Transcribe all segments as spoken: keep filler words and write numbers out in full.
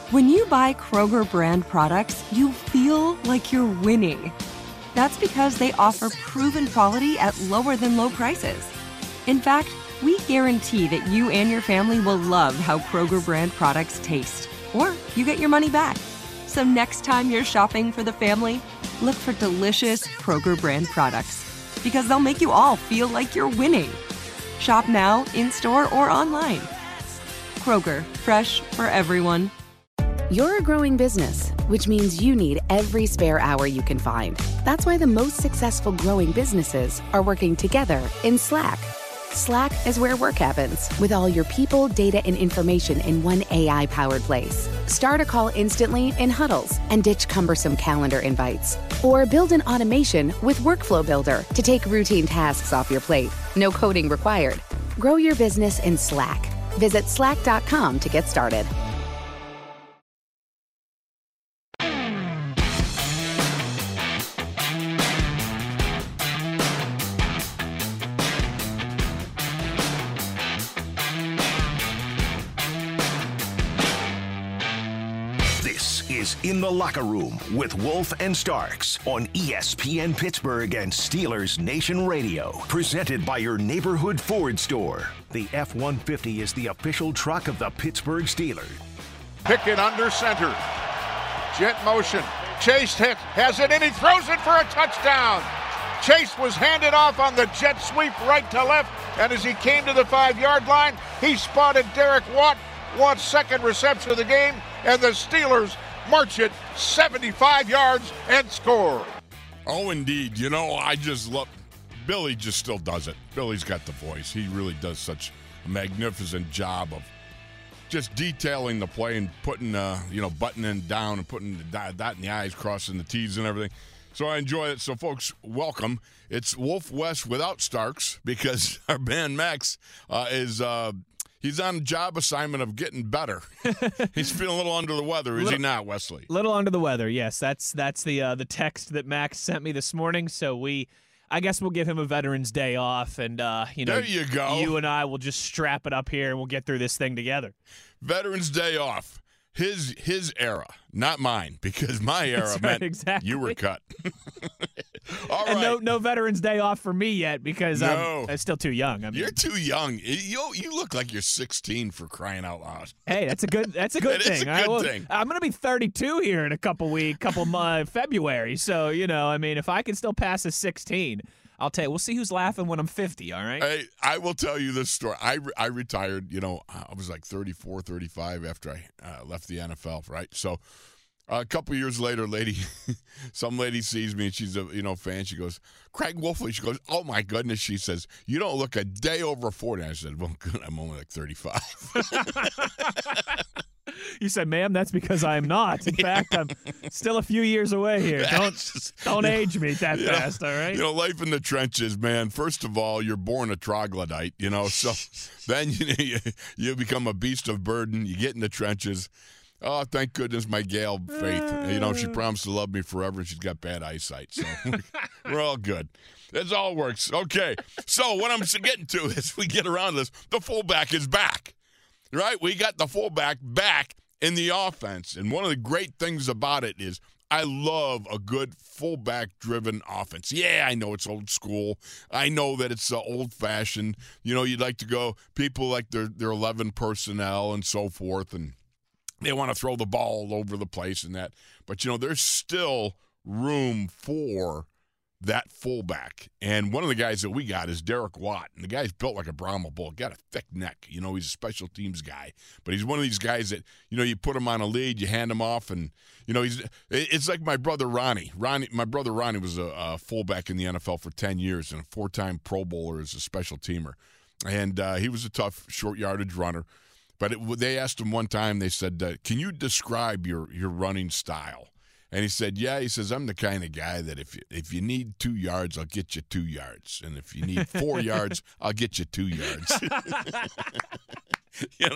When you buy Kroger brand products, you feel like you're winning. That's because they offer proven quality at lower than low prices. In fact, we guarantee that you and your family will love how Kroger brand products taste, or you get your money back. So next time you're shopping for the family, look for delicious Kroger brand products, because they'll make you all feel like you're winning. Shop now, in-store, or online. Kroger, fresh for everyone. You're a growing business, which means you need every spare hour you can find. That's why the most successful growing businesses are working together in Slack. Slack is where work happens, with all your people, data, and information in one A I-powered place. Start a call instantly in huddles and ditch cumbersome calendar invites. Or build an automation with Workflow Builder to take routine tasks off your plate. No coding required. Grow your business in Slack. Visit slack dot com to get started. Is In the Locker Room with Wolf and Starks on E S P N Pittsburgh and Steelers Nation Radio. Presented by your neighborhood Ford store. The F one fifty is the official truck of the Pittsburgh Steelers. Pickett under center. Jet motion. Chase hit, has it, and he throws it for a touchdown. Chase was handed off on the jet sweep right to left, and as he came to the five-yard line, he spotted Derek Watt. Watt's second reception of the game, and the Steelers march it seventy-five yards and score. Oh, indeed. You know, I just love – Billy just still does it. Billy's got the voice. He really does such a magnificent job of just detailing the play and putting, uh, you know, buttoning down and putting the dot, dot in the I's, crossing the T's and everything. So I enjoy it. So, folks, welcome. It's Wolf West without Starks because our man Max uh, is uh, – he's on a job assignment of getting better. He's feeling a little under the weather, is little, he not, Wesley? Little under the weather, yes. That's that's the uh, the text that Max sent me this morning. So we, I guess we'll give him a Veterans Day off, and uh, you know, there you go. You and I will just strap it up here, and we'll get through this thing together. Veterans Day off. His his era, not mine, because my era right, meant exactly. you were cut. All and right. no no Veterans Day off for me yet because no. I'm, I'm still too young. I mean, you're too young. You you look like you're sixteen for crying out loud. Hey, that's a good that's a good it thing. Is a good right? well, thing. I'm gonna be thirty-two here in a couple weeks, couple uh, February. So you know, I mean, if I can still pass as sixteen. I'll tell you, we'll see who's laughing when I'm fifty, all right? Hey, I will tell you this story. I, re- I retired, you know, I was like thirty-four, thirty-five after I uh, left the N F L, right? So uh, a couple years later, lady, some lady sees me, and she's a, you know, fan. She goes, Craig Wolfley. She goes, oh, my goodness. She says, you don't look a day over forty. I said, well, good, I'm only like thirty-five. You said, ma'am, that's because I'm not. In fact, I'm still a few years away here. Don't just, don't age know, me that fast, know, all right? You know, life in the trenches, man. First of all, you're born a troglodyte, you know, so then you, you, you become a beast of burden. You get in the trenches. Oh, thank goodness my gal Faith. You know, she promised to love me forever, and she's got bad eyesight, so we're, we're all good. It all works. Okay, so what I'm getting to is we get around this, the fullback is back. Right? We got the fullback back in the offense. And one of the great things about it is I love a good fullback-driven offense. Yeah, I know it's old school. I know that it's uh, old-fashioned. You know, you'd like to go, people like their, their eleven personnel and so forth, and they want to throw the ball all over the place and that. But, you know, there's still room for that fullback. And one of the guys that we got is Derek Watt. And the guy's built like a Brahma bull, got a thick neck. You know, he's a special teams guy. But he's one of these guys that, you know, you put him on a lead, you hand him off, and, you know, he's it's like my brother Ronnie. Ronnie, my brother Ronnie was a, a fullback in the N F L for ten years and a four-time Pro Bowler as a special teamer. And uh, he was a tough short yardage runner. But it, they asked him one time, they said, uh, can you describe your, your running style? And he said, yeah, he says, I'm the kind of guy that if you, if you need two yards, I'll get you two yards. And if you need four yards, I'll get you two yards. You know,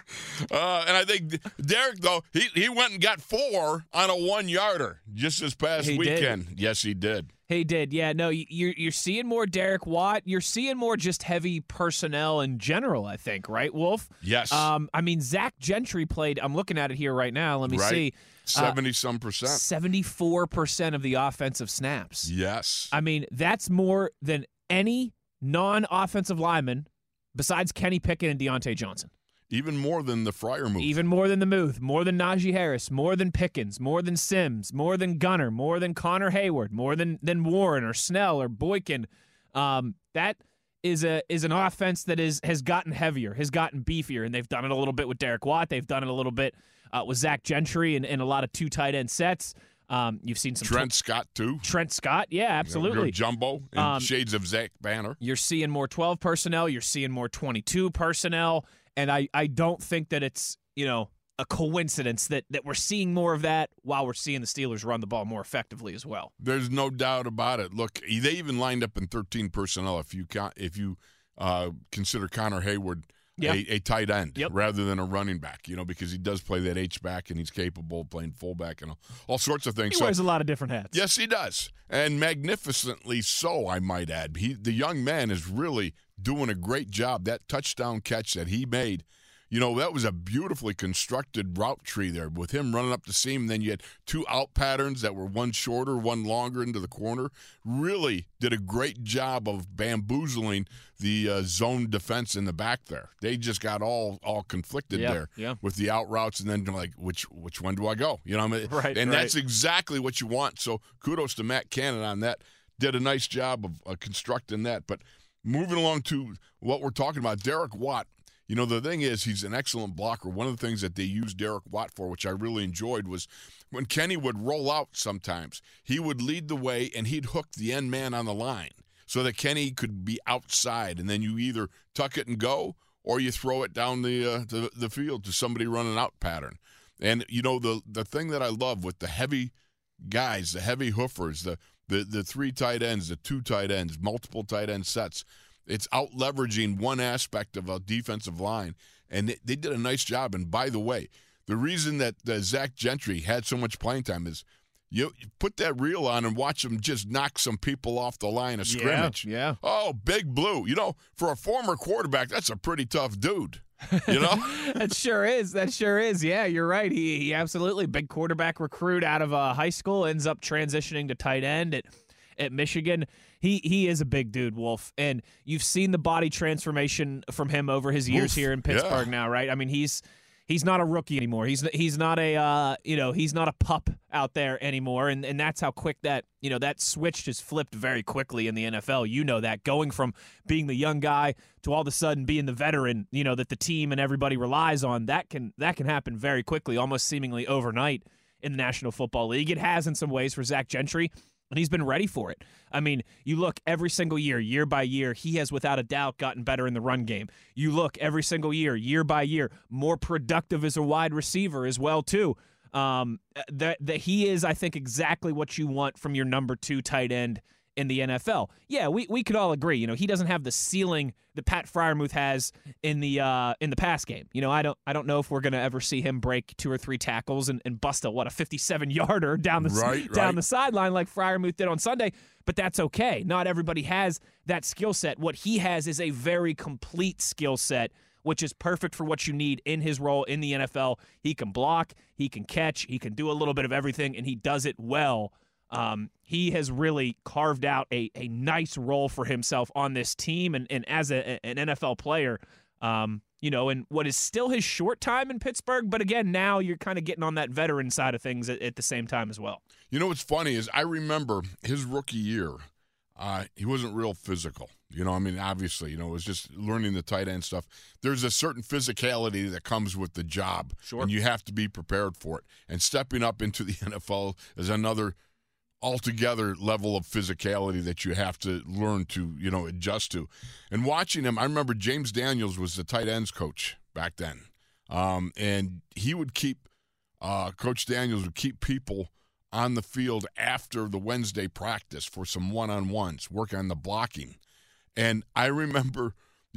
Uh, and I think Derek, though, he, he went and got four on a one-yarder just this past He weekend. did. Yes, he did. He did, yeah. No, you- you're you're seeing more Derek Watt. You're seeing more just heavy personnel in general, I think, right, Wolf? Yes. Um, I mean, Zach Gentry played. I'm looking at it here right now. Let me Right. see. seventy-some percent. seventy-four percent of the offensive snaps. Yes. I mean, that's more than any non-offensive lineman besides Kenny Pickett and Deontay Johnson. Even more than the Fryer move. Even more than the Muth, more than Najee Harris, more than Pickens, more than Sims, more than Gunner, more than Connor Hayward, more than than Warren or Snell or Boykin. Um, that is a is an offense that is has gotten heavier, has gotten beefier, and they've done it a little bit with Derek Watt. They've done it a little bit uh, with Zach Gentry and, and a lot of two tight end sets. Um, you've seen some Trent tw- Scott, too. Trent Scott, yeah, absolutely. You know, Jumbo and Um, shades of Zach Banner. You're seeing more twelve personnel. You're seeing more twenty-two personnel. And I, I don't think that it's, you know, a coincidence that, that we're seeing more of that while we're seeing the Steelers run the ball more effectively as well. There's no doubt about it. Look, they even lined up in thirteen personnel if you count, if you uh, consider Connor Hayward Yep. a, a tight end Yep. rather than a running back, you know, because he does play that H-back and he's capable of playing fullback and all, all sorts of things. He So- wears a lot of different hats. Yes, he does, and magnificently so, I might add. He, the young man, is really doing a great job. That touchdown catch that he made, you know, that was a beautifully constructed route tree there with him running up the seam. Then you had two out patterns that were one shorter, one longer into the corner. Really did a great job of bamboozling the uh, zone defense in the back there. They just got all all conflicted Yeah, there yeah. with the out routes, and then like, which which one do I go? You know, what I mean? Right, and right. that's exactly what you want. So kudos to Matt Cannon on that. Did a nice job of uh, constructing that. But moving along to what we're talking about, Derek Watt. You know, the thing is, he's an excellent blocker. One of the things that they used Derek Watt for, which I really enjoyed, was when Kenny would roll out sometimes, he would lead the way and he'd hook the end man on the line so that Kenny could be outside. And then you either tuck it and go or you throw it down the uh, the, the field to somebody running out pattern. And, you know, the the thing that I love with the heavy guys, the heavy hoofers, the, the, the three tight ends, the two tight ends, multiple tight end sets, it's out leveraging one aspect of a defensive line, and they, they did a nice job. And by the way, the reason that uh, Zach Gentry had so much playing time is you, you put that reel on and watch him just knock some people off the line of scrimmage. Yeah, Oh, Big Blue. You know, for a former quarterback, that's a pretty tough dude. You know? That sure is. That sure is. Yeah, you're right. He, he absolutely, big quarterback recruit out of uh, high school, ends up transitioning to tight end at, at Michigan. He he is a big dude, Wolf, and you've seen the body transformation from him over his years Oof, here in Pittsburgh yeah. now, right? I mean, he's he's not a rookie anymore. He's he's not a uh, you know he's not a pup out there anymore, and and that's how quick that you know that switch just flipped very quickly in the N F L. You know that, going from being the young guy to all of a sudden being the veteran, you know that the team and everybody relies on. That can that can happen very quickly, almost seemingly overnight in the National Football League. It has in some ways for Zach Gentry. And he's been ready for it. I mean, you look every single year, year by year, he has without a doubt gotten better in the run game. You look every single year, year by year, more productive as a wide receiver as well, too. Um, that, that he is, I think, exactly what you want from your number two tight end in the N F L. Yeah, we, we could all agree. You know, he doesn't have the ceiling that Pat Freiermuth has in the uh, in the pass game. You know, I don't I don't know if we're gonna ever see him break two or three tackles and, and bust a what a fifty-seven yarder down the Right, down right. the sideline like Freiermuth did on Sunday. But that's okay. Not everybody has that skill set. What he has is a very complete skill set, which is perfect for what you need in his role in the N F L. He can block, he can catch, he can do a little bit of everything, and he does it well. Um, he has really carved out a, a nice role for himself on this team and, and as a, an N F L player, um, you know, in what is still his short time in Pittsburgh. But again, now you're kind of getting on that veteran side of things at, at the same time as well. You know what's funny is I remember his rookie year, uh, he wasn't real physical. You know, I mean, obviously, you know, it was just learning the tight end stuff. There's a certain physicality that comes with the job, Sure. and you have to be prepared for it. And stepping up into the N F L is another altogether level of physicality that you have to learn to, you know, adjust to. And watching him, I remember James Daniels was the tight ends coach back then. Um, and he would keep, uh, Coach Daniels would keep people on the field after the Wednesday practice for some one-on-ones, work on the blocking. And I remember, you know,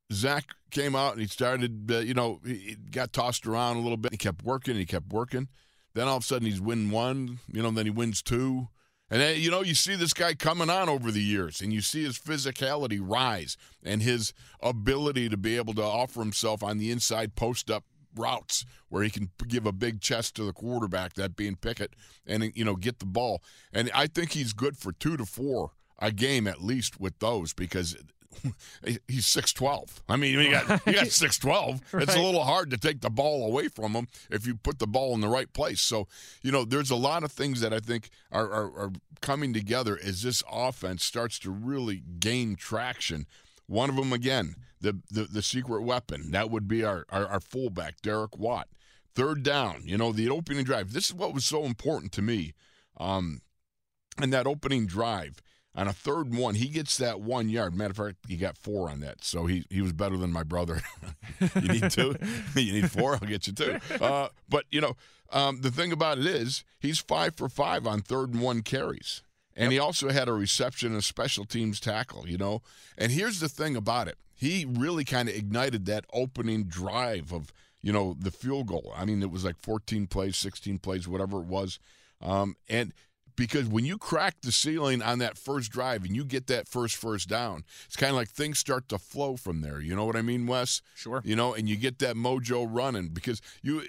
Zach came out and he started, uh, you know, he got tossed around a little bit. He kept working, he kept working. Then all of a sudden he's win one, you know, then he wins two. And then, you know, you see this guy coming on over the years, and you see his physicality rise and his ability to be able to offer himself on the inside post-up routes where he can give a big chest to the quarterback, that being Pickett, and, you know, get the ball. And I think he's good for two to four a game at least with those, because he's six twelve. I mean, you got, you got six twelve. Right. It's a little hard to take the ball away from him if you put the ball in the right place. So, you know, there's a lot of things that I think are, are, are coming together as this offense starts to really gain traction. One of them, again, the the, the secret weapon, that would be our, our, our fullback, Derek Watt. Third down, you know, the opening drive. This is what was so important to me. Um, and that opening drive, on a third and one, he gets that one yard. Matter of fact, he got four on that, so he, he was better than my brother. You need two? You need four? I'll get you two. Uh, but, you know, um, the thing about it is he's five for five on third and one carries. And yep. He also had a reception and a special teams tackle, you know. And here's the thing about it. He really kind of ignited that opening drive of, you know, the field goal. I mean, it was like fourteen plays, sixteen plays, whatever it was. Um, and – Because when you crack the ceiling on that first drive and you get that first first down, it's kind of like things start to flow from there. You know what I mean, Wes? Sure. You know, and you get that mojo running, because you,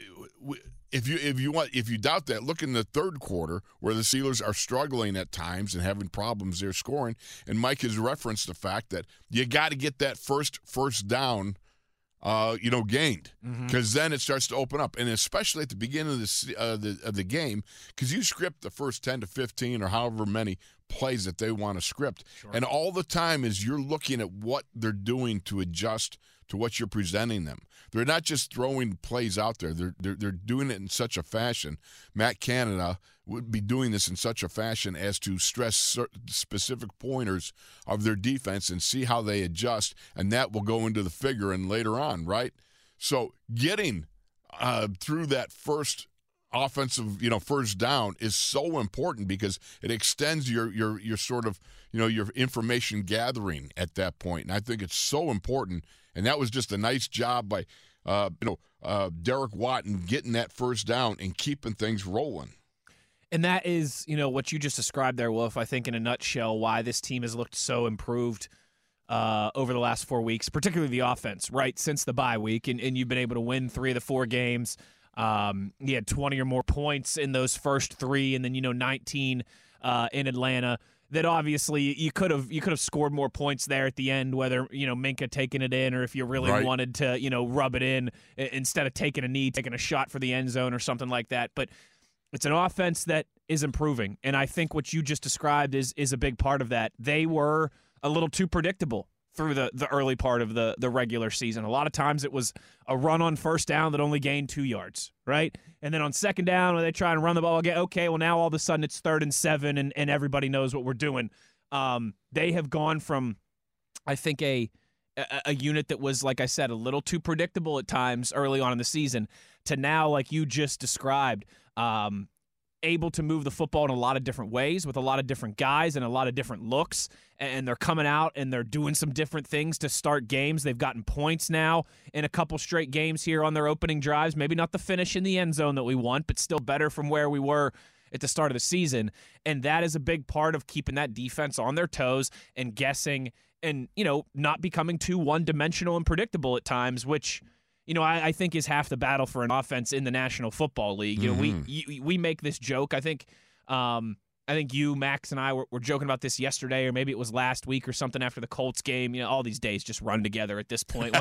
if you if you want if you doubt that, look in the third quarter where the Steelers are struggling at times and having problems there scoring. And Mike has referenced the fact that you got to get that first first down. Uh, you know, gained, because mm-hmm. then it starts to open up, and especially at the beginning of the uh, the, of the game, because you script the first ten to fifteen or however many plays that they want to script, sure. And all the time is you're looking at what they're doing to adjust to what you're presenting them. They're not just throwing plays out there; they're they're, they're doing it in such a fashion. Matt Canada would be doing this in such a fashion as to stress certain specific pointers of their defense and see how they adjust, and that will go into the figure and later on, right? So getting uh, through that first offensive, you know, first down is so important, because it extends your your your sort of, you know, your information gathering at that point, and I think it's so important. And that was just a nice job by, uh, you know, uh, Derek Watt in getting that first down and keeping things rolling. And that is, you know, what you just described there, Wolf, I think in a nutshell, why this team has looked so improved uh, over the last four weeks, particularly the offense, right, since the bye week. And, and you've been able to win three of the four games. Um, you had twenty or more points in those first three, and then, you know, nineteen uh, in Atlanta. That obviously you could have you could have scored more points there at the end, whether, you know, Minka taking it in, or if you really right. wanted to, you know, rub it in instead of taking a knee, taking a shot for the end zone or something like that. But it's an offense that is improving, and I think what you just described is is a big part of that. They were a little too predictable through the, the early part of the, the regular season. A lot of times it was a run on first down that only gained two yards, right? And then on second down, when they try and run the ball again, okay, well, now all of a sudden it's third and seven, and, and everybody knows what we're doing. Um, they have gone from, I think, a, a a unit that was, like I said, a little too predictable at times early on in the season, to now, like you just described, um, able to move the football in a lot of different ways with a lot of different guys and a lot of different looks, and they're coming out and they're doing some different things to start games. They've gotten points now in a couple straight games here on their opening drives. Maybe not the finish in the end zone that we want, but still better from where we were at the start of the season. And that is a big part of keeping that defense on their toes and guessing and, you know, not becoming too one-dimensional and predictable at times, which – you know, I, I think is half the battle for an offense in the National Football League. You know, mm-hmm. we you, we make this joke. I think, um, I think you, Max, and I were, were joking about this yesterday, or maybe it was last week or something after the Colts game. You know, all these days just run together at this point.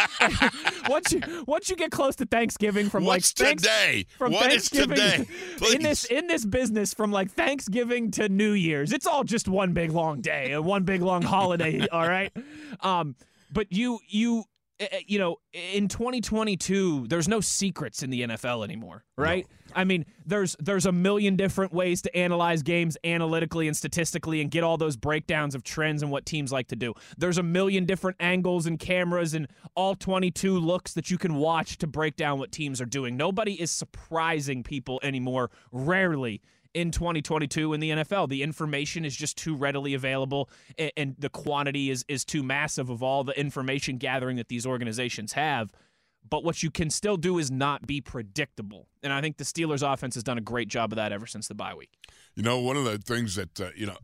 once you once you get close to Thanksgiving, from What's like today, from what Thanksgiving is today? Please. in this in this business, from like Thanksgiving to New Year's, it's all just one big long day, and one big long holiday. All right, um, but you you. You know, in twenty twenty-two, there's no secrets in the N F L anymore, right? No. I mean, there's there's a million different ways to analyze games analytically and statistically and get all those breakdowns of trends and what teams like to do. There's a million different angles and cameras and all twenty-two looks that you can watch to break down what teams are doing. Nobody is surprising people anymore, rarely, in twenty twenty-two in the N F L. The information is just too readily available, and, and the quantity is is too massive of all the information gathering that these organizations have. But what you can still do is not be predictable. And I think the Steelers offense has done a great job of that ever since the bye week. You know, one of the things that, uh, you know,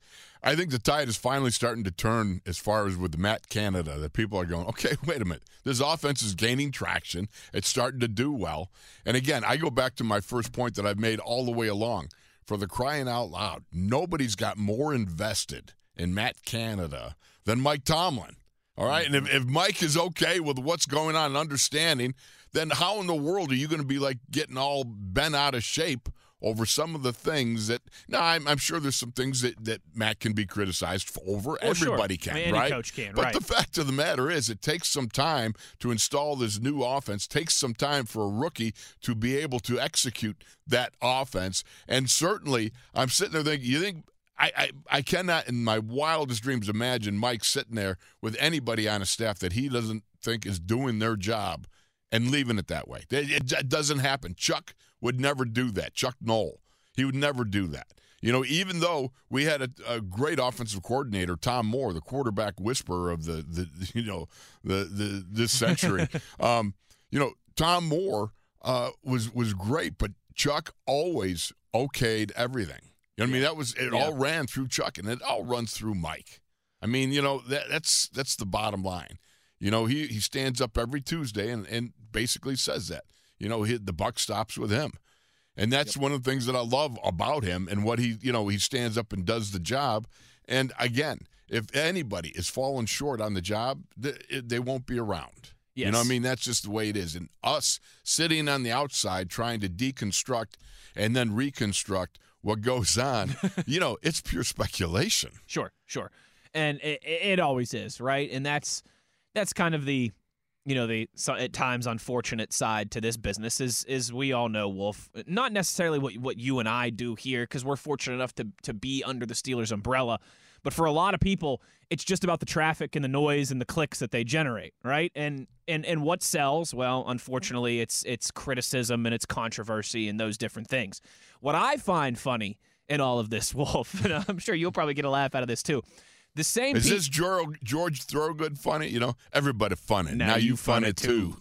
I think the tide is finally starting to turn as far as with Matt Canada, that people are going, okay, wait a minute. This offense is gaining traction. It's starting to do well. And again, I go back to my first point that I've made all the way along. For the crying out loud, nobody's got more invested in Matt Canada than Mike Tomlin. All right, and if, if Mike is okay with what's going on and understanding, then how in the world are you going to be like getting all bent out of shape over some of the things that – now, I'm, I'm sure there's some things that, that Matt can be criticized for over. Well, Everybody sure. can, I mean, any right? coach can, but right. the fact of the matter is it takes some time to install this new offense, takes some time for a rookie to be able to execute that offense. And certainly I'm sitting there thinking, you think – I, I, I cannot in my wildest dreams imagine Mike sitting there with anybody on his staff that he doesn't think is doing their job and leaving it that way. It, it doesn't happen. Chuck would never do that. Chuck Noll. He would never do that. You know, even though we had a, a great offensive coordinator, Tom Moore, the quarterback whisperer of the, the you know, the, the this century, um, you know, Tom Moore uh, was was great, but Chuck always okayed everything. You know what I mean? That was it. Yeah. All ran through Chuck, and it all runs through Mike. I mean, you know, that, that's that's the bottom line. You know, he, he stands up every Tuesday and, and basically says that. You know, he, the buck stops with him, and that's yep. one of the things that I love about him and what he, you know, he stands up and does the job. And again, if anybody is falling short on the job, they, they won't be around. Yes. You know what I mean? That's just the way it is. And us sitting on the outside trying to deconstruct and then reconstruct what goes on, you know, it's pure speculation. Sure, sure. And it, it always is, right? And that's that's kind of the, you know, the so at times unfortunate side to this business is, is we all know, Wolf, not necessarily what what you and I do here, because we're fortunate enough to, to be under the Steelers umbrella, but for a lot of people, it's just about the traffic and the noise and the clicks that they generate, right? And and and what sells? Well, unfortunately, it's it's criticism and it's controversy and those different things. What I find funny in all of this, Wolf, and I'm sure you'll probably get a laugh out of this too. The same. Is pe- this George, George Thorogood funny? You know, everybody funny. Now, now you, you fun fun it too.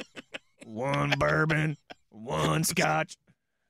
One bourbon, one scotch,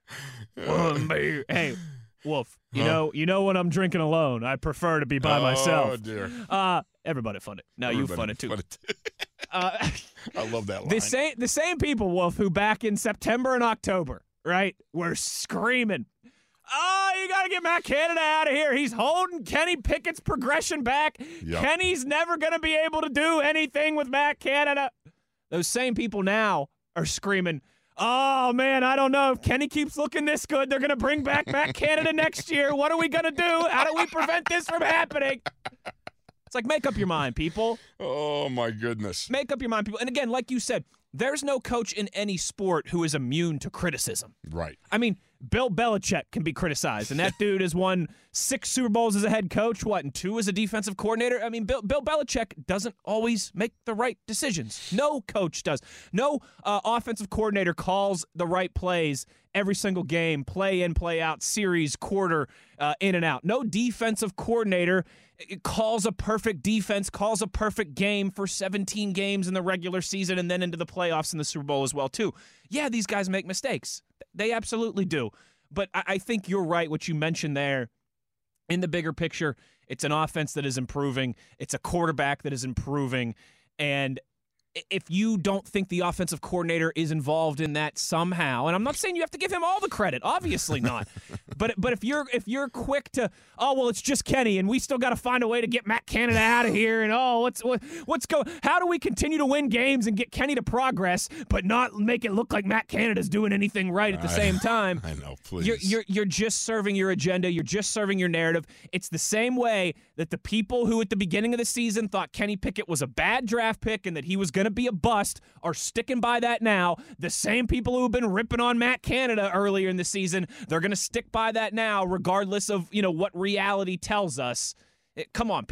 one beer. Hey, Wolf, you huh? know, you know when I'm drinking alone, I prefer to be by oh, myself. Oh dear. Uh, everybody fun it. Now everybody you fun it too. Fun it uh, I love that line. The same, the same people, Wolf, who back in September and October, right, were screaming, "Oh, you got to get Matt Canada out of here. He's holding Kenny Pickett's progression back. Yep. Kenny's never going to be able to do anything with Matt Canada." Those same people now are screaming, "Oh, man, I don't know. If Kenny keeps looking this good, they're going to bring back Matt Canada next year. What are we going to do? How do we prevent this from happening?" It's like, make up your mind, people. Oh, my goodness. Make up your mind, people. And again, like you said, there's no coach in any sport who is immune to criticism. Right. I mean, Bill Belichick can be criticized, and that dude has won six Super Bowls as a head coach, what, and two as a defensive coordinator? I mean, Bill, Bill Belichick doesn't always make the right decisions. No coach does. No uh, offensive coordinator calls the right plays every single game, play in, play out, series, quarter, uh, in and out. No defensive coordinator calls a perfect defense, calls a perfect game for seventeen games in the regular season and then into the playoffs in the Super Bowl as well, too. Yeah, these guys make mistakes. They absolutely do. But I, I think you're right, what you mentioned there. In the bigger picture, it's an offense that is improving. It's a quarterback that is improving. And if you don't think the offensive coordinator is involved in that somehow, and I'm not saying you have to give him all the credit, obviously not. but but if you're if you're quick to, oh well, it's just Kenny, and we still got to find a way to get Matt Canada out of here, and oh what's what, what's go? How do we continue to win games and get Kenny to progress, but not make it look like Matt Canada's doing anything right at the I, same time? I know, please. You're, you're you're just serving your agenda. You're just serving your narrative. It's the same way that the people who at the beginning of the season thought Kenny Pickett was a bad draft pick and that he was going to be a bust are sticking by that now. The same people who have been ripping on Matt Canada earlier in the season, they're going to stick by that now, regardless of, you know, what reality tells us. It, come on, people.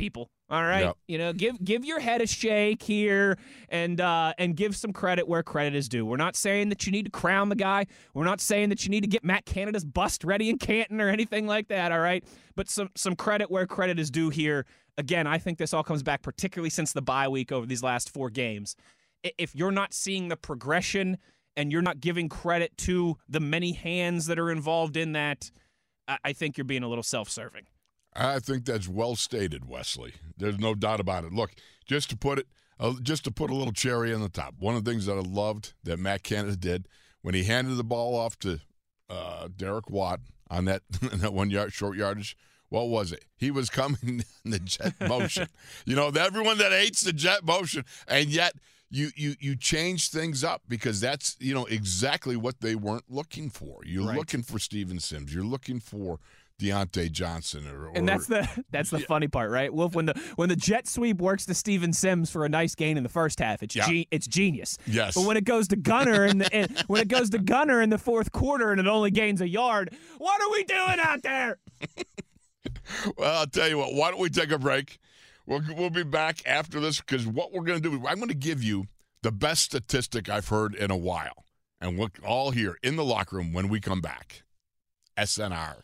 All right, Yep. you know, give give your head a shake here, and uh, and give some credit where credit is due. We're not saying that you need to crown the guy. We're not saying that you need to get Matt Canada's bust ready in Canton or anything like that. All right, but some some credit where credit is due here. Again, I think this all comes back, particularly since the bye week over these last four games. If you're not seeing the progression and you're not giving credit to the many hands that are involved in that, I think you're being a little self-serving. I think that's well stated, Wesley. There's no doubt about it. Look, just to put it, uh, just to put a little cherry on the top, one of the things that I loved that Matt Canada did when he handed the ball off to uh, Derek Watt on that, that one yard short yardage, what was it? He was coming in the jet motion. You know, everyone that hates the jet motion, and yet you you you change things up because that's, you know, exactly what they weren't looking for. You're Right. looking for Steven Sims. You're looking for Deontay Johnson, or, or And that's the that's the Yeah. funny part, right? Wolf, when the when the jet sweep works to Steven Sims for a nice gain in the first half, it's Yeah. ge- it's genius. Yes. But when it goes to Gunner in the in, when it goes to Gunner in the fourth quarter and it only gains a yard, what are we doing out there? Well, I'll tell you what. Why don't we take a break? We'll, we'll be back after this because what we're going to do, I'm going to give you the best statistic I've heard in a while. And we'll all hear in the locker room when we come back. S N R.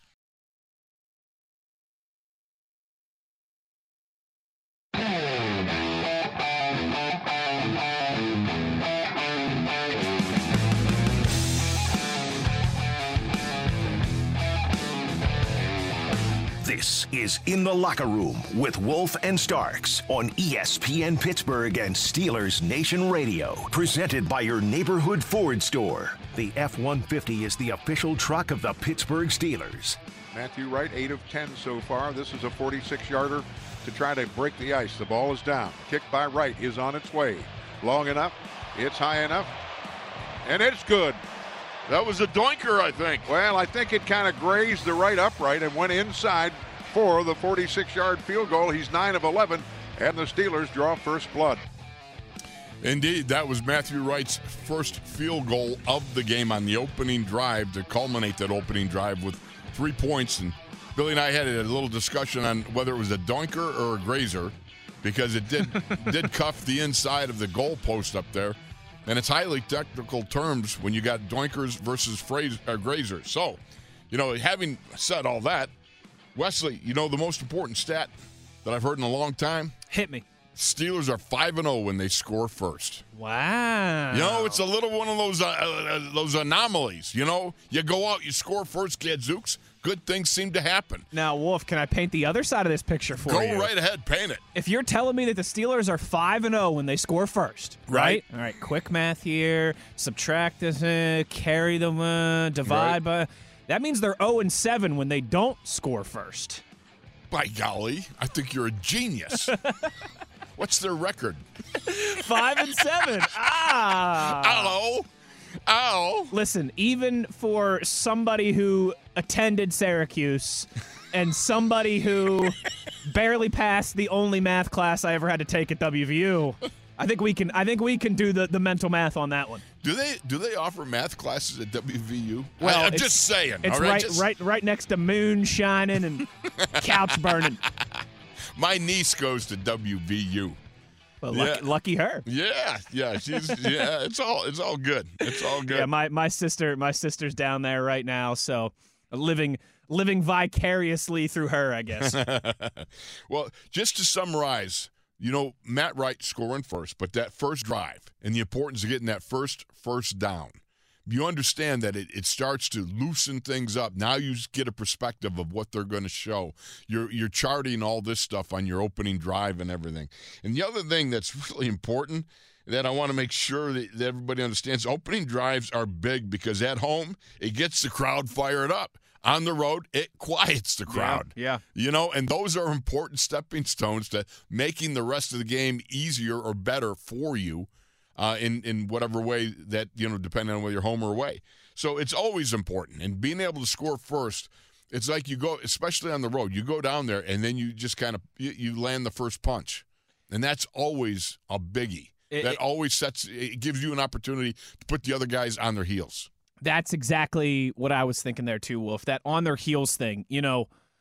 This is In the Locker Room with Wolf and Starks on E S P N Pittsburgh and Steelers Nation Radio. Presented by your neighborhood Ford store. The F one fifty is the official truck of the Pittsburgh Steelers. Matthew Wright, eight of ten so far. This is a forty-six-yarder to try to break the ice. The ball is down. Kick by Wright is on its way. Long enough. It's high enough. And it's good. That was a doinker, I think. Well, I think it kind of grazed the right upright and went inside for the forty-six-yard field goal. He's nine of eleven, and the Steelers draw first blood. Indeed, that was Matthew Wright's first field goal of the game on the opening drive to culminate that opening drive with three points. And Billy and I had a little discussion on whether it was a doinker or a grazer because it did did cuff the inside of the goal post up there. And it's highly technical terms when you got doinkers versus phrase, uh, grazers. So, you know, having said all that, Wesley, you know the most important stat that I've heard in a long time? Hit me. Steelers are five and oh when they score first. Wow. You know, it's a little one of those uh, uh, those anomalies. You know, you go out, you score first, gadzooks, good things seem to happen. Now, Wolf, can I paint the other side of this picture for Go you? right ahead, paint it. If you're telling me that the Steelers are five and zero when they score first, right? Right. All right, quick math here. Subtract this, uh, carry them, uh, divide by. That means they're zero and seven when they don't score first. By golly, I think you're a genius. What's their record? Five and seven. Ah. Ow. Ow. Listen, even for somebody who attended Syracuse and somebody who barely passed the only math class I ever had to take at W V U, I think we can. I think we can do the, the mental math on that one. Do they do they offer math classes at W V U? Well, I, I'm it's- just saying. It's all right, right, Just- right, right next to moon shining and couch burning. My niece goes to W V U. Well, Yeah. lucky, lucky her. Yeah, yeah, she's yeah. It's all it's all good. It's all good. Yeah, my, my sister, my sister's down there right now, so living living vicariously through her, I guess. Well, just to summarize, you know, Matt Wright scoring first, but that first drive and the importance of getting that first first down. You understand that it, it starts to loosen things up. Now you get a perspective of what they're going to show. You're you're charting all this stuff on your opening drive and everything. And the other thing that's really important that I want to make sure that, that everybody understands, opening drives are big because at home, it gets the crowd fired up. On the road, it quiets the crowd. Yeah, You know, and those are important stepping stones to making the rest of the game easier or better for you. Uh, in, in whatever way that, you know, depending on whether you're home or away. So it's always important. And being able to score first, it's like you go, especially on the road, you go down there and then you just kind of, you, you land the first punch. And that's always a biggie. It- that it- always sets, it gives you an opportunity to put the other guys on their heels. That's exactly what I was thinking there too, Wolf. That on their heels thing, you know,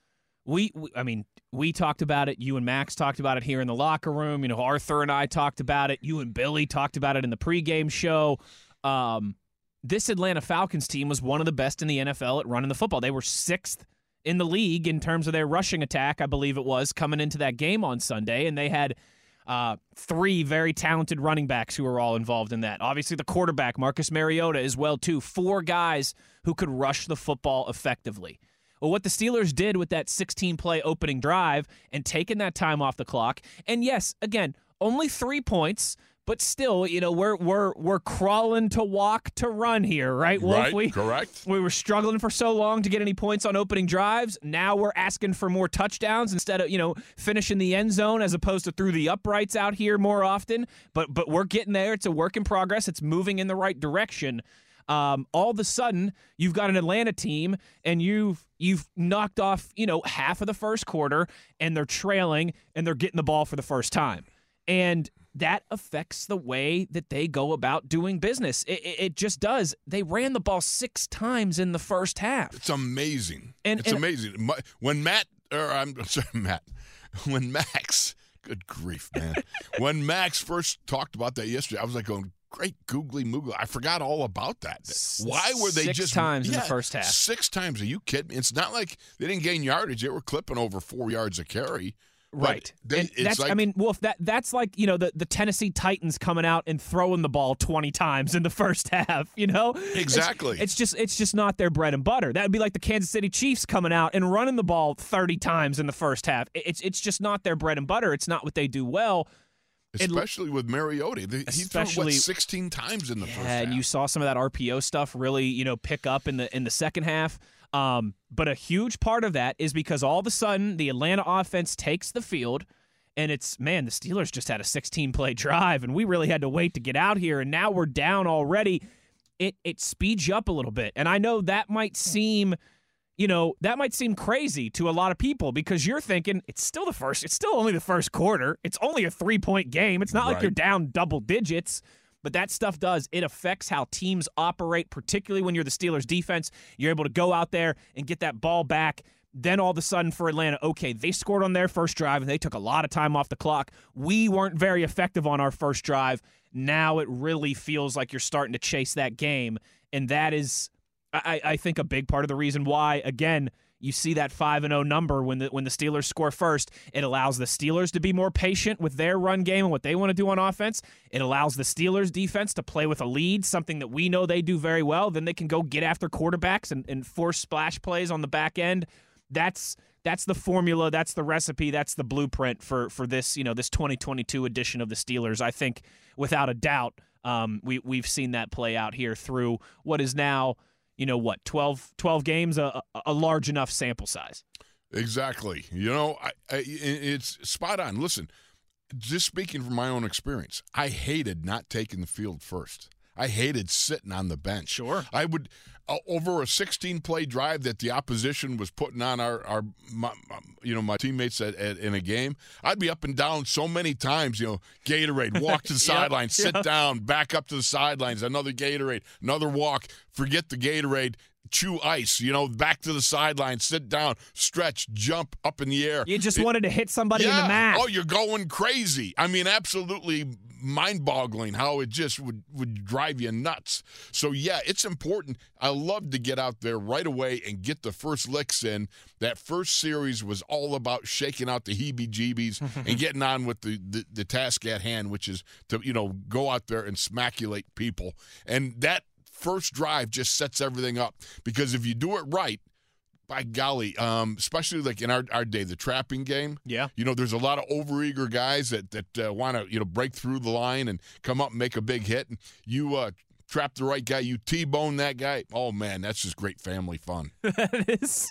we, we, I mean, we talked about it. You and Max talked about it here in the locker room. You know, Arthur and I talked about it. You and Billy talked about it in the pregame show. Um, this Atlanta Falcons team was one of the best in the N F L at running the football. They were sixth in the league in terms of their rushing attack, I believe it was, coming into that game on Sunday, and they had uh, three very talented running backs who were all involved in that. Obviously, the quarterback, Marcus Mariota, as well, too. Four guys who could rush the football effectively. Well, what the Steelers did with that sixteen-play opening drive and taking that time off the clock, and yes, again, only three points, but still, you know, we're we're we're crawling to walk to run here, right, Wolf? Right, we, correct. We were struggling for so long to get any points on opening drives. Now we're asking for more touchdowns instead of, you know, finishing the end zone as opposed to through the uprights out here more often. But but we're getting there. It's a work in progress. It's moving in the right direction. Um, all of a sudden, you've got an Atlanta team, and you've you've knocked off, you know, half of the first quarter, and they're trailing, and they're getting the ball for the first time. And that affects the way that they go about doing business. It, it, it just does. They ran the ball six times in the first half. It's amazing. And, it's and, amazing. When Matt, or I'm sorry, Matt, when Max, good grief, man. When Max first talked about that yesterday, I was like going, great googly moogly. I forgot all about that. Why were they six just times yeah, in the first half? Six times. Are you kidding me? It's not like they didn't gain yardage. They were clipping over four yards a carry. Right. They, and it's that's like, I mean, Wolf, that that's like, you know, the, the Tennessee Titans coming out and throwing the ball twenty times in the first half, you know? Exactly. It's, it's just it's just not their bread and butter. That would be like the Kansas City Chiefs coming out and running the ball thirty times in the first half. It's it's just not their bread and butter. It's not what they do well. Especially it, with Mariota. He threw, what, sixteen times in the yeah, first half. And you saw some of that R P O stuff really, you know, pick up in the in the second half. Um, but a huge part of that is because all of a sudden the Atlanta offense takes the field, and it's, man, the Steelers just had a sixteen-play drive, and we really had to wait to get out here, and now we're down already. It it speeds you up a little bit. And I know that might seem, you know, that might seem crazy to a lot of people because you're thinking it's still the first, it's still only the first quarter. It's only a three-point game. It's not Right. like you're down double digits. But that stuff does. It affects how teams operate, particularly when you're the Steelers defense. You're able to go out there and get that ball back. Then all of a sudden for Atlanta, okay, they scored on their first drive, and they took a lot of time off the clock. We weren't very effective on our first drive. Now it really feels like you're starting to chase that game. And that is, I, I think, a big part of the reason why, again, you see that five and oh number when the when the Steelers score first. It allows the Steelers to be more patient with their run game and what they want to do on offense. It allows the Steelers defense to play with a lead, something that we know they do very well. Then they can go get after quarterbacks and, and force splash plays on the back end. That's that's the formula, that's the recipe, that's the blueprint for for this, you know, this twenty twenty-two edition of the Steelers. I think without a doubt, um, we we've seen that play out here through what is now, you know what, twelve, twelve games, a, a large enough sample size. Exactly. You know, I, I, it's spot on. Listen, just speaking from my own experience, I hated not taking the field first. I hated sitting on the bench. Sure. I would, uh, over a sixteen-play drive that the opposition was putting on our, our my, my, you know, my teammates at, at, in a game, I'd be up and down so many times, you know, Gatorade, walk to the Yep, sideline, sit yep. down, back up to the sidelines, another Gatorade, another walk, forget the Gatorade, chew ice, you know, back to the sideline, sit down, stretch, jump up in the air. You just It- wanted to hit somebody yeah. in the mat. Oh, you're going crazy. I mean, absolutely mind-boggling how it just would, would drive you nuts. So, yeah, it's important. I love to get out there right away and get the first licks in. That first series was all about shaking out the heebie-jeebies and getting on with the, the, the task at hand, which is to, you know, go out there and smaculate people. And that first drive just sets everything up because if you do it right, by golly, um, especially like in our, our day, the trapping game. Yeah. You know, there's a lot of overeager guys that that uh, want to, you know, break through the line and come up and make a big hit. And you uh, trap the right guy, you T-bone that guy. Oh, man, that's just great family fun. That is,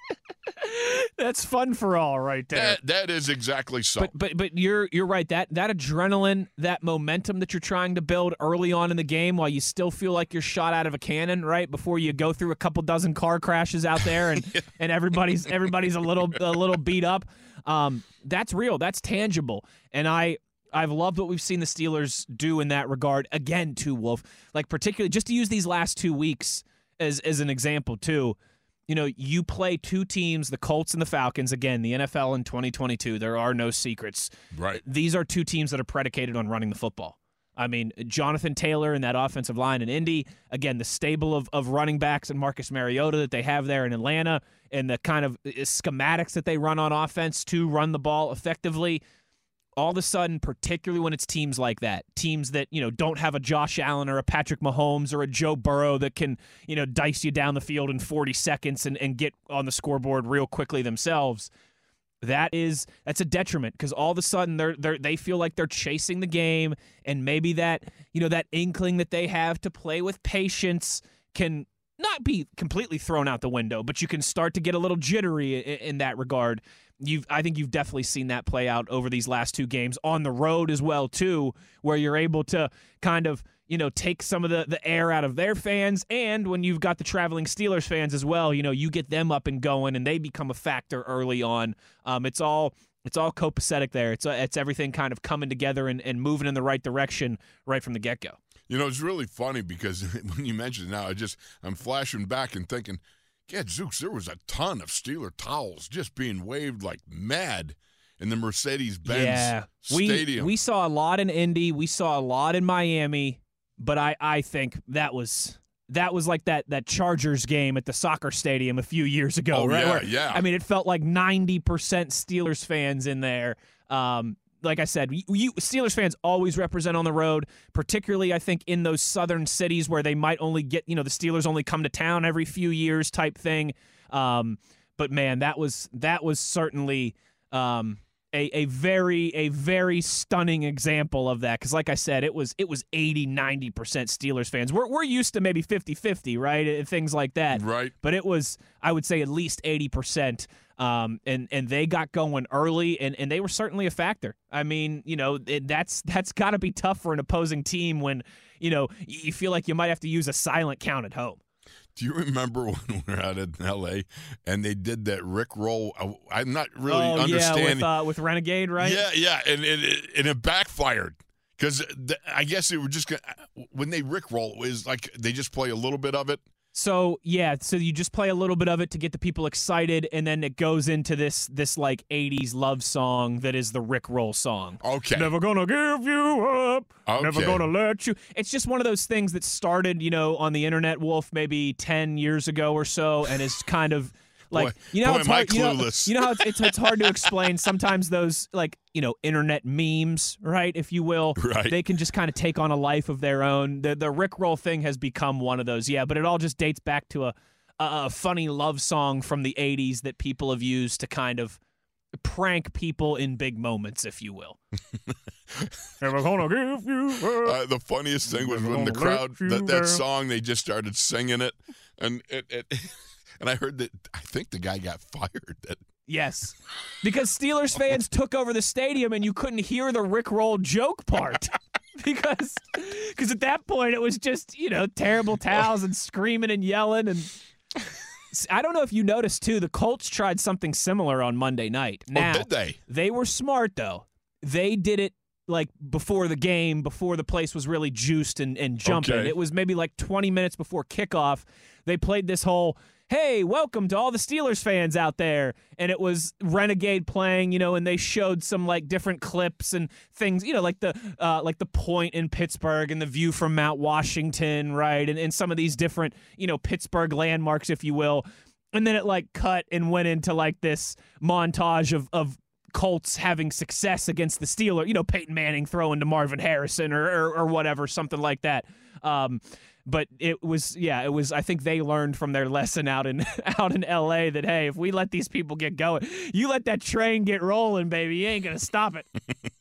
that's fun for all right there. That, that is exactly so. But but but you're you're right. That that adrenaline, that momentum that you're trying to build early on in the game, while you still feel like you're shot out of a cannon, right before you go through a couple dozen car crashes out there, and Yeah. and everybody's everybody's a little a little beat up. Um, that's real. That's tangible. And I I've loved what we've seen the Steelers do in that regard. Again, too, Wolf. Like particularly just to use these last two weeks as as an example too. you know, you play two teams, the Colts and the Falcons. Again, the N F L in twenty twenty-two, there are no secrets. Right. These are two teams that are predicated on running the football. I mean, Jonathan Taylor and that offensive line in Indy, again, the stable of, of running backs and Marcus Mariota that they have there in Atlanta, and the kind of schematics that they run on offense to run the ball effectively. All of a sudden, particularly when it's teams like that, teams that, you know, don't have a Josh Allen or a Patrick Mahomes or a Joe Burrow that can, you know, dice you down the field in forty seconds and, and get on the scoreboard real quickly themselves, that is that's a detriment, because all of a sudden they're they they feel like they're chasing the game, and maybe that, you know, that inkling that they have to play with patience can not be completely thrown out the window, but you can start to get a little jittery in, in that regard. You've, I think you've definitely seen that play out over these last two games on the road as well too, where you're able to kind of, you know, take some of the, the air out of their fans, and when you've got the traveling Steelers fans as well, you know, you get them up and going, and they become a factor early on. Um, it's all it's all copacetic there. It's it's everything kind of coming together and, and moving in the right direction right from the get go. You know, it's really funny because when you mention it now, I just I'm flashing back and thinking, Gadzooks, there was a ton of Steeler towels just being waved like mad in the Mercedes-Benz yeah. Stadium. We, we saw a lot in Indy. We saw a lot in Miami. But I, I think that was that was like that that Chargers game at the soccer stadium a few years ago, oh, right? Yeah, Where, yeah. I mean, it felt like ninety percent Steelers fans in there. Um, like I said, you, Steelers fans always represent on the road, particularly I think in those southern cities where they might only get, you know, the Steelers only come to town every few years type thing. Um, but man, that was that was certainly um, a a very a very stunning example of that, because like I said, it was it was eighty, ninety percent Steelers fans. We're we're used to maybe fifty-fifty, right? And things like that. Right. But it was, I would say, at least eighty percent. Um, and, and they got going early, and, and they were certainly a factor. I mean, you know, it, that's that's got to be tough for an opposing team when, you know, you feel like you might have to use a silent count at home. Do you remember when we were out in L A and they did that Rick roll? I'm not really oh, understanding. Yeah, with, uh, with Renegade, right? Yeah, yeah, and, and, and it backfired. Because I guess it was just gonna, when they Rick roll, it was like they just play a little bit of it. So, yeah, so you just play a little bit of it to get the people excited, and then it goes into this, this like, eighties love song that is the Rickroll song. Okay. Never gonna give you up. Okay. Never gonna let you. It's just one of those things that started, you know, on the internet, Wolf, maybe ten years ago or so, and is kind of like, boy, you know, boy, it's am I hard, you know, clueless. you know how it's, it's, it's hard to explain. Sometimes those, like, you know, internet memes, right, if you will, right. they can just kind of take on a life of their own. The the Rickroll thing has become one of those, yeah, but it all just dates back to a, a, a funny love song from the eighties that people have used to kind of prank people in big moments, if you will. Never gonna give you up. Uh, the funniest thing was when the crowd, that, that song, they just started singing it, and it, it and I heard that, I think the guy got fired. That Yes, because Steelers fans took over the stadium and you couldn't hear the Rickroll joke part. because because at that point it was just, you know, terrible towels and screaming and yelling. And I don't know if you noticed, too, the Colts tried something similar on Monday night. Now, oh, did they? They were smart, though. They did it like before the game, before the place was really juiced and, and jumping. Okay. It was maybe like twenty minutes before kickoff. They played this whole, hey, welcome to all the Steelers fans out there. And it was Renegade playing, you know, and they showed some like different clips and things, you know, like the uh, like the point in Pittsburgh and the view from Mount Washington, right? And, and some of these different, you know, Pittsburgh landmarks, if you will. And then it like cut and went into like this montage of of Colts having success against the Steelers, you know, Peyton Manning throwing to Marvin Harrison or or, or whatever, something like that. Um, but it was, yeah, it was, I think they learned from their lesson out in out in L A that, hey, if we let these people get going, you let that train get rolling, baby, you ain't going to stop it.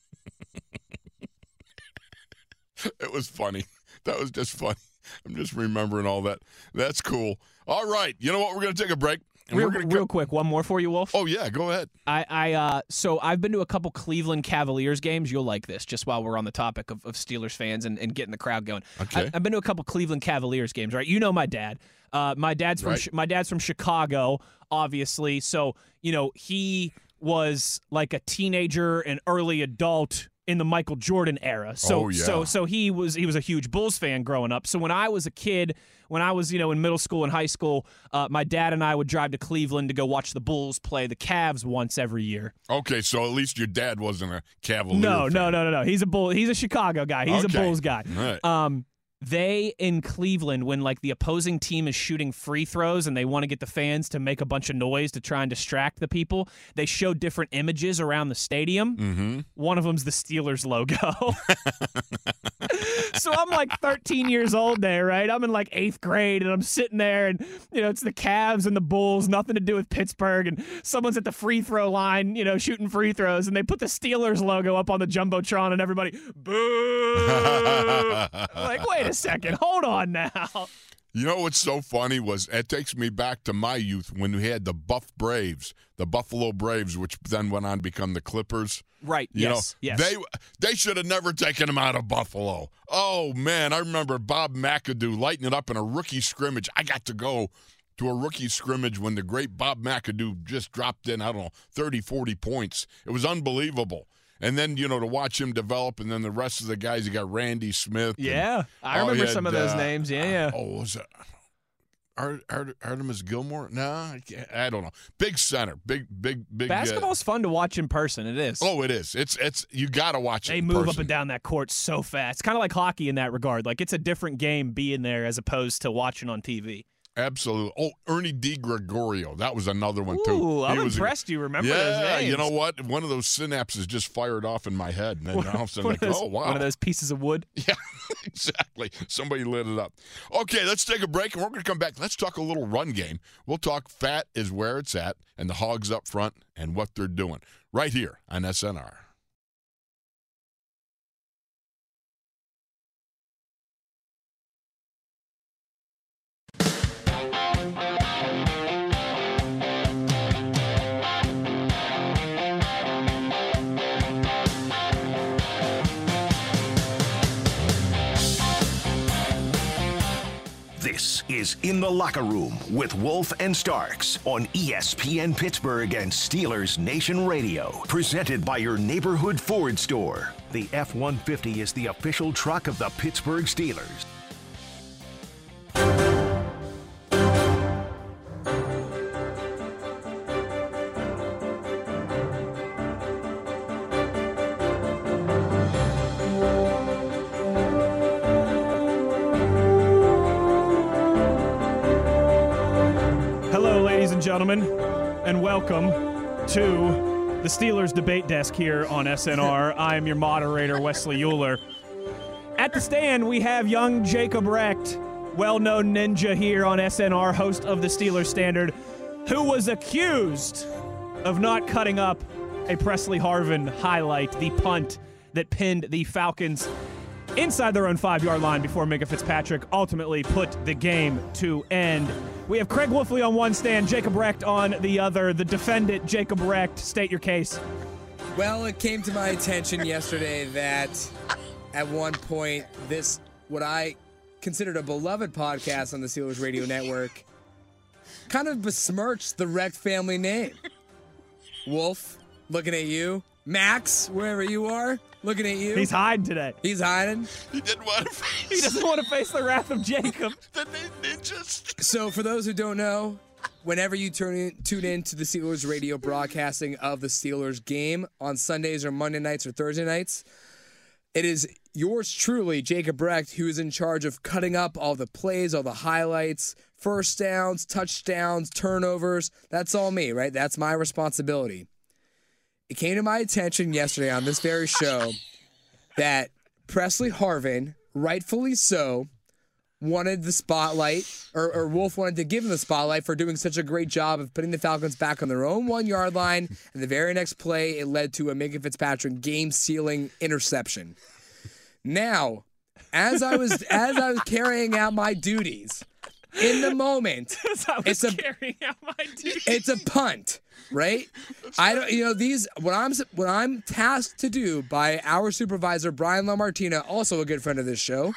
It was funny. That was just funny. I'm just remembering all that. That's cool. All right. You know what? We're going to take a break. And Real, we're gonna real go- quick, one more for you, Wolf. Oh, yeah. Go ahead. I, I uh, so I've been to a couple Cleveland Cavaliers games. You'll like this, just while we're on the topic of, of Steelers fans and, and getting the crowd going. Okay. I, I've been to a couple Cleveland Cavaliers games, right? You know my dad. Uh, my dad's from Right. my dad's from Chicago, obviously. So you know he was like a teenager and early adult in the Michael Jordan era. So oh, yeah. so so he was he was a huge Bulls fan growing up. So when I was a kid, when I was, you know, in middle school and high school, uh, my dad and I would drive to Cleveland to go watch the Bulls play the Cavs once every year. Okay, so at least your dad wasn't a Cavalier No, fan. no, no, no, no. He's a Bull. He's a Chicago guy. He's Okay. a Bulls guy. All right. Um, they in Cleveland, when like the opposing team is shooting free throws and they want to get the fans to make a bunch of noise to try and distract the people, they show different images around the stadium. Mm-hmm. One of them's the Steelers logo. So I'm like thirteen years old there, right? I'm in like eighth grade, and I'm sitting there, and you know it's the Cavs and the Bulls, nothing to do with Pittsburgh, and someone's at the free throw line, you know, shooting free throws, and they put the Steelers logo up on the jumbotron, and everybody boo. I'm like, wait a second, hold on now. You know what's so funny was it takes me back to my youth when we had the Buff Braves, the Buffalo Braves, which then went on to become the Clippers. Right. You yes. know, yes. they they should have never taken him out of Buffalo. Oh man, I remember Bob McAdoo lighting it up in a rookie scrimmage. I got to go to a rookie scrimmage when the great Bob McAdoo just dropped in, I don't know, thirty, forty points. It was unbelievable. And then, you know, to watch him develop, and then the rest of the guys, you got Randy Smith. Yeah, and, I oh, remember had, some of those uh, names. Yeah, yeah. Oh, was it Art, Art, Artemis Gilmore? No, I, can't, I don't know. Big center, big, big, big. Basketball's uh, fun to watch in person. It is. Oh, it is. It's it's you got to watch it. They in move person. up and down that court so fast. It's kind of like hockey in that regard. Like it's a different game being there as opposed to watching on T V. Absolutely. Oh, Ernie DiGregorio. That was another one, too. Ooh, I'm He was a- impressed you remember yeah, those names. you know what? One of those synapses just fired off in my head. And then all of a sudden, One like, of those- oh, wow. One of those pieces of wood. Yeah, exactly. Somebody lit it up. Okay, let's take a break, and we're going to come back. Let's talk a little run game. We'll talk fat is where it's at, and the Hogs up front, and what they're doing. Right here on S N R. This is In the Locker Room with Wolf and Starks on E S P N Pittsburgh and Steelers Nation Radio. Presented by your neighborhood Ford store. The F one fifty is the official truck of the Pittsburgh Steelers. Gentlemen, and welcome to the Steelers debate desk here on S N R. I am your moderator, Wesley Euler. At the stand, we have young Jacob Recht, well-known ninja here on S N R, host of the Steelers Standard, who was accused of not cutting up a Presley Harvin highlight, the punt that pinned the Falcons inside their own five-yard line before Minka Fitzpatrick ultimately put the game to end. We have Craig Wolfley on one stand, Jacob Recht on the other. The defendant, Jacob Recht, state your case. Well, it came to my attention yesterday that at one point, this, what I considered a beloved podcast on the Steelers Radio Network, kind of besmirched the Recht family name. Wolf, looking at you. Max, wherever you are, looking at you. He's hiding today. He's hiding. He didn't want to face He doesn't want to face the wrath of Jacob. the ninjas. So for those who don't know, whenever you turn in, tune in to the Steelers radio broadcasting of the Steelers game on Sundays or Monday nights or Thursday nights, it is yours truly, Jacob Recht, who is in charge of cutting up all the plays, all the highlights, first downs, touchdowns, turnovers. That's all me, right? That's my responsibility. It came to my attention yesterday on this very show that Presley Harvin, rightfully so, wanted the spotlight, or, or Wolf wanted to give him the spotlight for doing such a great job of putting the Falcons back on their own one-yard line, and the very next play, it led to a Minka Fitzpatrick game-sealing interception. Now, as I was as I was carrying out my duties, in the moment, I was it's a carrying out my duty. it's a punt, right? I don't, you know, these what I'm what I'm tasked to do by our supervisor Brian LaMartina, also a good friend of this show.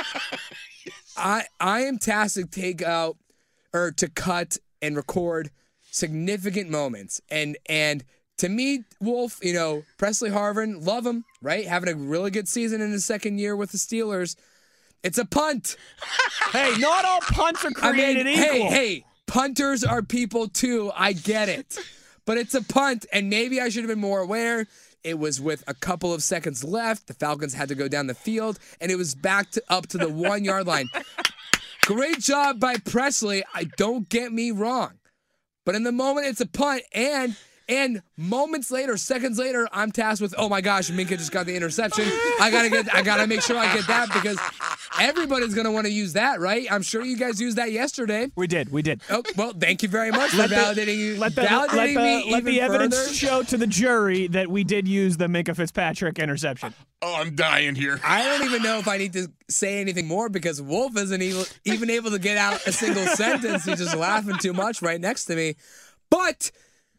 I I am tasked to take out or to cut and record significant moments and and to me, Wolf, you know, Presley Harvin, love him, right? Having a really good season in his second year with the Steelers. It's a punt. Hey, not all punts are created I mean, equal. Hey, hey, punters are people too. I get it. But it's a punt, and maybe I should have been more aware. It was with a couple of seconds left. The Falcons had to go down the field, and it was back to up to the one-yard line. Great job by Presley. I don't get me wrong. But in the moment, it's a punt, and and moments later, seconds later, I'm tasked with, oh my gosh, Minkah just got the interception. I gotta get, I gotta make sure I get that because everybody's gonna want to use that, right? I'm sure you guys used that yesterday. We did, we did. Oh well, thank you very much for Let the- validating you. Let the, validating let the, me let even the evidence further. show to the jury that we did use the Minkah Fitzpatrick interception. Oh, I'm dying here. I don't even know if I need to say anything more because Wolf isn't even, even able to get out a single sentence. He's just laughing too much right next to me. But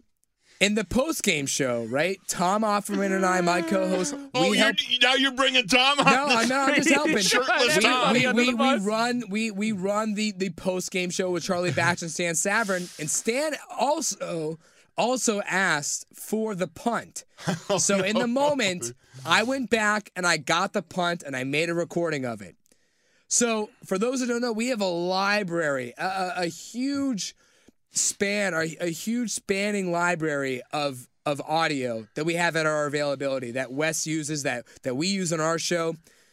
in the post-game show, right, Tom Offerman and I, my co-host, Oh, we you're, help. now you're bringing Tom on? No, I'm not. I'm just helping. Shirtless we, Tom. we, Under we, the we bus? run we we run the the post-game show with Charlie Batch and Stan Savran, and Stan also also asked for the punt. So in the moment, I went back and I got the punt and I made a recording of it. So for those who don't know, we have a library, a, a, a huge span, a, a huge spanning library of of audio that we have at our availability that Wes uses, that that we use on our show.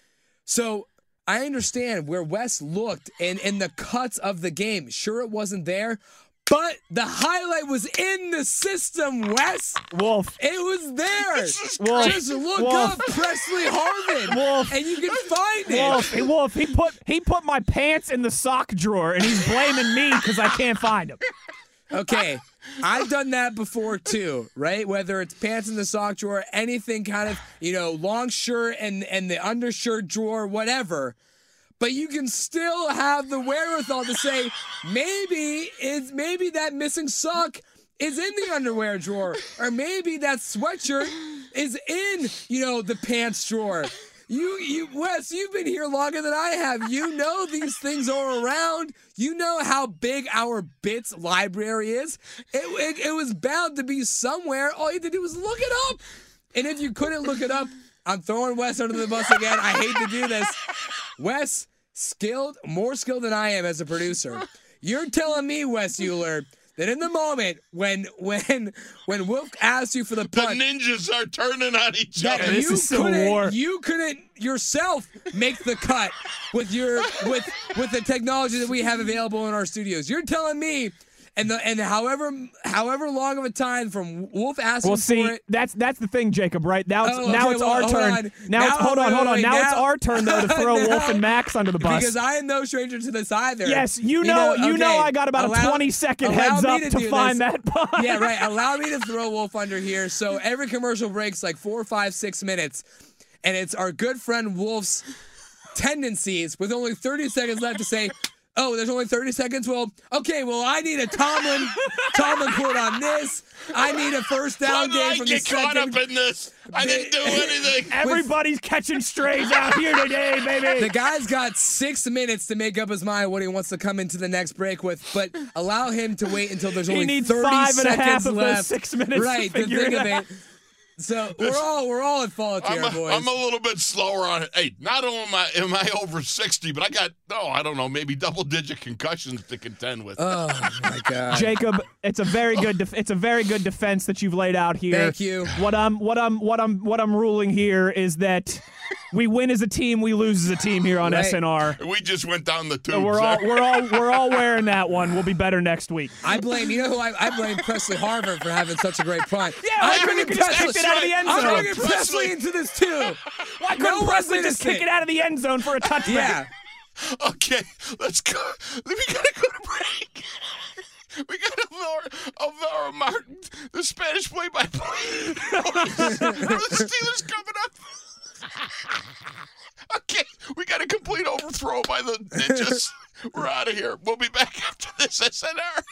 So I understand where Wes looked and in the cuts of the game. Sure, it wasn't there, but the highlight was in the system, Wes. Wolf. It was there. Wolf. Just look Wolf. up Presley Harvin, Wolf. and you can find it. Wolf, hey, Wolf, he put he put my pants in the sock drawer, and he's blaming me because I can't find them. Okay, I've done that before too, right? Whether it's pants in the sock drawer, anything kind of, you know, long shirt and, and the undershirt drawer, whatever. But you can still have the wherewithal to say, maybe it's maybe that missing sock is in the underwear drawer, or maybe that sweatshirt is in, you know, the pants drawer. You, you, Wes, you've been here longer than I have. You know these things are around. You know how big our Bits library is. It, it, it was bound to be somewhere. All you had to do was look it up. And if you couldn't look it up, I'm throwing Wes under the bus again. I hate to do this. Wes, skilled, more skilled than I am as a producer. You're telling me, Wes Euler, that in the moment when when when Wolf asked you for the The punt, ninjas are turning on each that other. This you is Civil couldn't, War. you couldn't yourself make the cut with your with with the technology that we have available in our studios. You're telling me, and the and however however long of a time from Wolf asking Well, see, for it. that's that's the thing, Jacob. Right now, it's Oh, now okay, it's well, our hold turn. on. Now, Now- it's hold on, wait, hold on. wait, Now, it's now- our turn though to throw Now- Wolf and Max under the bus. Because I am no stranger to this either. Yes, you know, you know, okay, I got about allow- a twenty second allow heads me up to to do find this. that punt. Yeah, right. Allow me to throw Wolf under here. So every commercial breaks like four, five, six minutes, and it's our good friend Wolf's tendencies with only thirty seconds left to say, "Oh, there's only thirty seconds." Well, okay. Well, I need a Tomlin Tomlin quote on this. I need a first How down did I game from the get caught second. up in this? I didn't do anything. Everybody's catching strays out here today, baby. The guy's got six minutes to make up his mind what he wants to come into the next break with, but allow him to wait until there's He only needs thirty five and a seconds half of those left. six minutes to right, to, figure think it of out. it. So we're all we're all at fault here, I'm a, boys. I'm a little bit slower on it. Hey, not only am I, am I over sixty, but I got, oh, I don't know, maybe double-digit concussions to contend with. oh my god. Jacob, it's a very good def- it's a very good defense that you've laid out here. Thank you. What I'm what I'm what I'm what I'm ruling here is that we win as a team, we lose as a team here on Right. S N R. We just went down the tubes. So we're all there. we're all we're all wearing that one. We'll be better next week. I blame you know who I, I blame Presley Harvin for having such a great punt. Yeah, I'm why couldn't bringing you just Presley kick it out of the end I'm zone? bringing Presley Presley. into this too. Why couldn't No one's Presley just kick innocent. it out of the end zone for a touchdown? Yeah. Okay, let's go. We gotta go to break. We got Alvaro, Alvaro Martin, the Spanish play-by-play. The Steelers coming up. Okay, we got a complete overthrow by the ninjas. We're out of here. We'll be back after this S N R.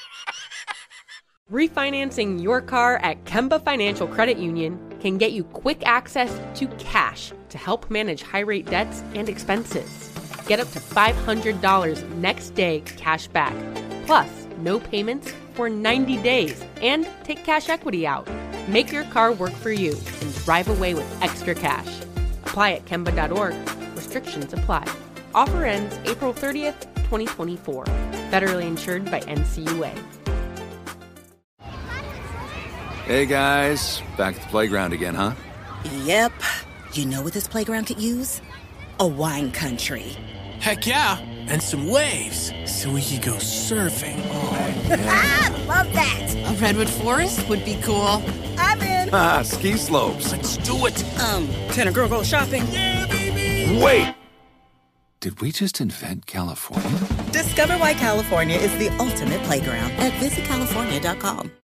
Refinancing your car at Kemba Financial Credit Union can get you quick access to cash to help manage high-rate debts and expenses. Get up to five hundred dollars next day cash back, plus no payments for ninety days, and take cash equity out. Make your car work for you and drive away with extra cash. Apply at Kemba dot org. Restrictions apply. Offer ends April thirtieth, twenty twenty-four. Federally insured by N C U A. Hey guys, back at the playground again, huh? Yep. You know what this playground could use? A wine country. Heck yeah, and some waves so we could go surfing. Oh, yeah. Love that. A redwood forest would be cool. I'm in. Ah, ski slopes. Let's do it. Um, can a girl go shopping? Yeah, baby. Wait. Did we just invent California? Discover why California is the ultimate playground at visit california dot com.